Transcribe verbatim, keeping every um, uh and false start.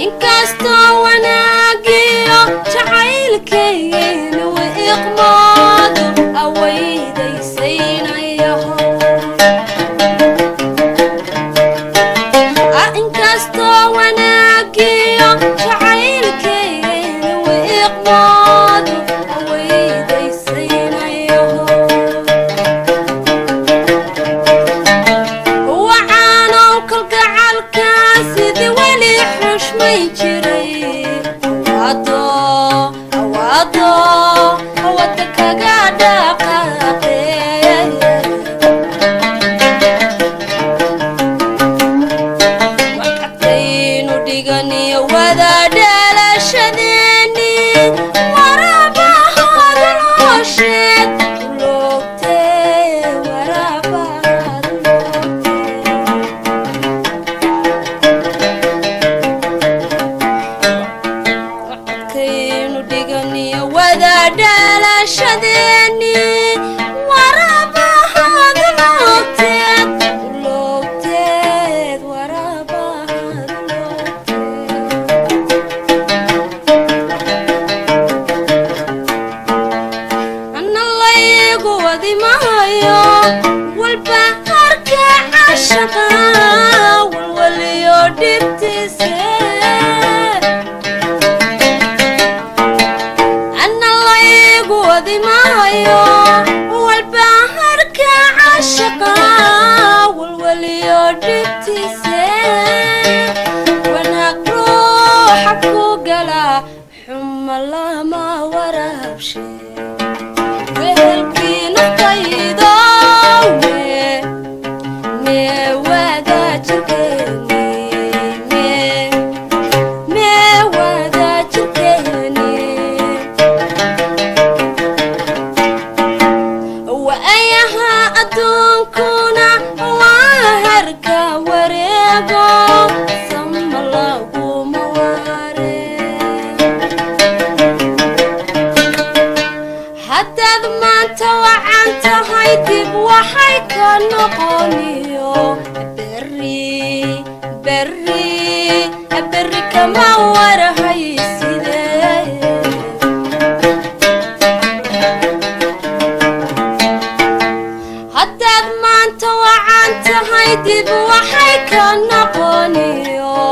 inkastoo wanaagiyo jacaylkeen u iqmaado awaydaysaynayaho inkastoo wanaagiyo jacaylkeen u iqmaado awaydaysaynayaho wacaanow kalgacalkaas sidii weli xushmay jiray awado awado awada kaga dhaqaaqee waxataynu dhiganiyo wada dhalashadeenni waraabahada loo sheeg uloogtee waraabahada waxataynu dhiganiyo wada dhalashadeenni waraabahada loogteed uloogteed waraabahada loogteed anna laygu wadi mahayo walba harka cashaqa walwaliyo dhibtiise anna laygu wadi mahayo walba harka cashaqa walwaliyo dhibtiise wanaag ruuxa ku gala xuma lama waraabshe wehelkii naftaydo mee mee wada jirkeeni mee mee wada jirkeeni وأيها أدونكونا وهركا وريقو سم الله مواري حتى ما توعنت هايتي بوحيكا نقونيو بري بري بري كما ورهي سيدي حتى ما انت وعنت هايدي بوحيك نقونيو